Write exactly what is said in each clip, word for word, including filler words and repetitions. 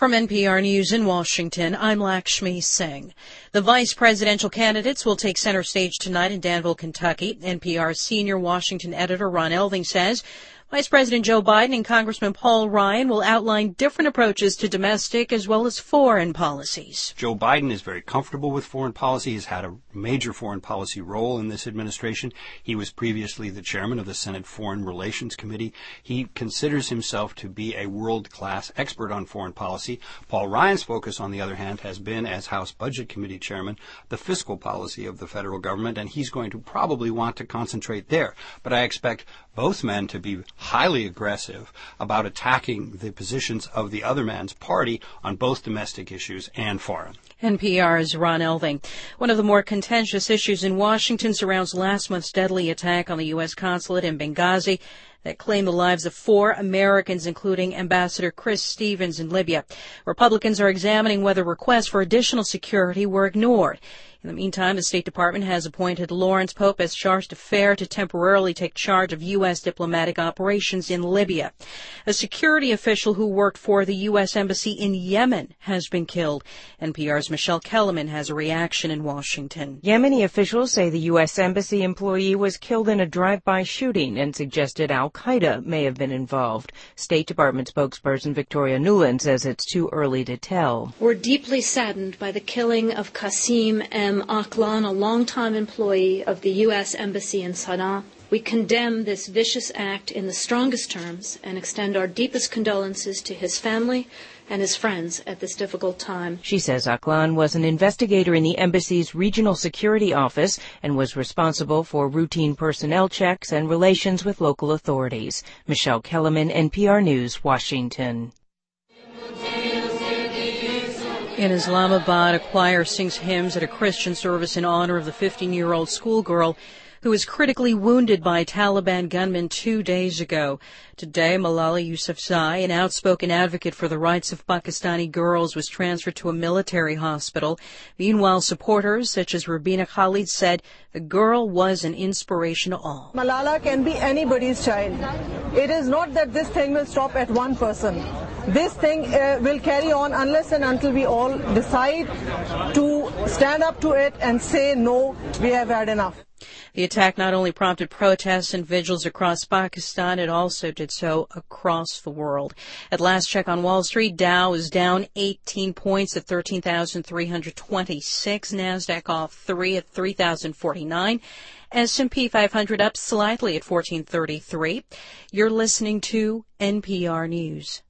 From N P R News in Washington, I'm Lakshmi Singh. The vice presidential candidates will take center stage tonight in Danville, Kentucky. N P R's senior Washington editor Ron Elving says Vice President Joe Biden and Congressman Paul Ryan will outline different approaches to domestic as well as foreign policies. Joe Biden is very comfortable with foreign policy. He's had a major foreign policy role in this administration. He was previously the chairman of the Senate Foreign Relations Committee. He considers himself to be a world-class expert on foreign policy. Paul Ryan's focus, on the other hand, has been, as House Budget Committee chairman, the fiscal policy of the federal government, and he's going to probably want to concentrate there. But I expect both men to be highly aggressive about attacking the positions of the other man's party on both domestic issues and foreign. N P R's Ron Elving. One of the more contentious issues in Washington surrounds last month's deadly attack on the U S consulate in Benghazi that claimed the lives of four Americans, including Ambassador Chris Stevens in Libya. Republicans are examining whether requests for additional security were ignored. In the meantime, the State Department has appointed Lawrence Pope as charge d'affaires to temporarily take charge of U S diplomatic operations in Libya. A security official who worked for the U S Embassy in Yemen has been killed. N P R's Michelle Kellerman has a reaction in Washington. Yemeni officials say the U S Embassy employee was killed in a drive-by shooting and suggested al-Qaeda may have been involved. State Department spokesperson Victoria Nuland says it's too early to tell. We're deeply saddened by the killing of Qasim M. Aklan, a longtime employee of the U S Embassy in Sana'a. We condemn this vicious act in the strongest terms and extend our deepest condolences to his family and his friends at this difficult time. She says Aklan was an investigator in the embassy's regional security office and was responsible for routine personnel checks and relations with local authorities. Michelle Kellerman, N P R News, Washington. In Islamabad, a choir sings hymns at a Christian service in honor of the fifteen-year-old schoolgirl who was critically wounded by Taliban gunmen two days ago. Today, Malala Yousafzai, an outspoken advocate for the rights of Pakistani girls, was transferred to a military hospital. Meanwhile, supporters such as Rubina Khalid said the girl was an inspiration to all. Malala can be anybody's child. It is not that this thing will stop at one person. This thing uh, will carry on unless and until we all decide to stand up to it and say, no, we have had enough. The attack not only prompted protests and vigils across Pakistan, it also did so across the world. At last check on Wall Street, Dow is down eighteen points at thirteen thousand three hundred twenty-six. NASDAQ off three at three thousand forty-nine. S and P five hundred up slightly at fourteen thirty-three. You're listening to N P R News.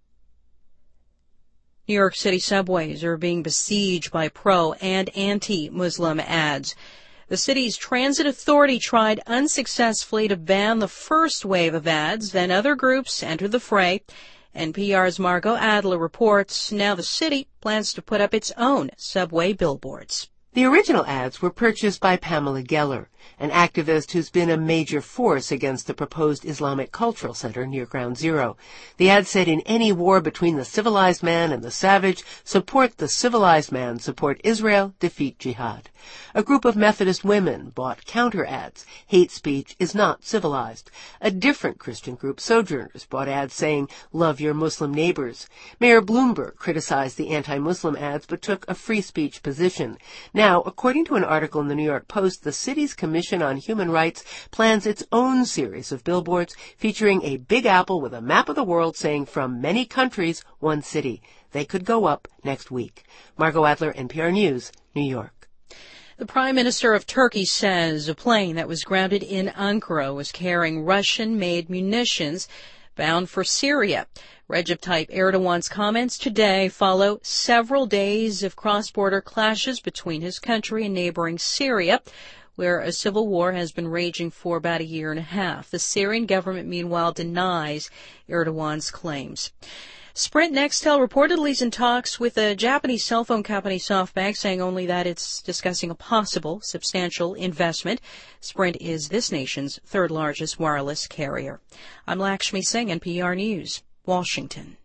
New York City subways are being besieged by pro- and anti-Muslim ads. The city's transit authority tried unsuccessfully to ban the first wave of ads, then other groups entered the fray. N P R's Margot Adler reports now the city plans to put up its own subway billboards. The original ads were purchased by Pamela Geller, an activist who's been a major force against the proposed Islamic Cultural Center near Ground Zero. The ad said, in any war between the civilized man and the savage, support the civilized man, support Israel, defeat jihad. A group of Methodist women bought counter ads. Hate speech is not civilized. A different Christian group, Sojourners, bought ads saying, love your Muslim neighbors. Mayor Bloomberg criticized the anti-Muslim ads but took a free speech position. Now, according to an article in the New York Post, the city's Commission on Human Rights plans its own series of billboards featuring a big apple with a map of the world saying, from many countries, one city. They could go up next week. Margot Adler, N P R News, New York. The Prime Minister of Turkey says a plane that was grounded in Ankara was carrying Russian-made munitions bound for Syria. Recep Tayyip Erdogan's comments today follow several days of cross-border clashes between his country and neighboring Syria, where a civil war has been raging for about a year and a half. The Syrian government, meanwhile, denies Erdogan's claims. Sprint Nextel reportedly is in talks with a Japanese cell phone company, SoftBank, saying only that it's discussing a possible substantial investment. Sprint is this nation's third largest wireless carrier. I'm Lakshmi Singh, N P R News, Washington.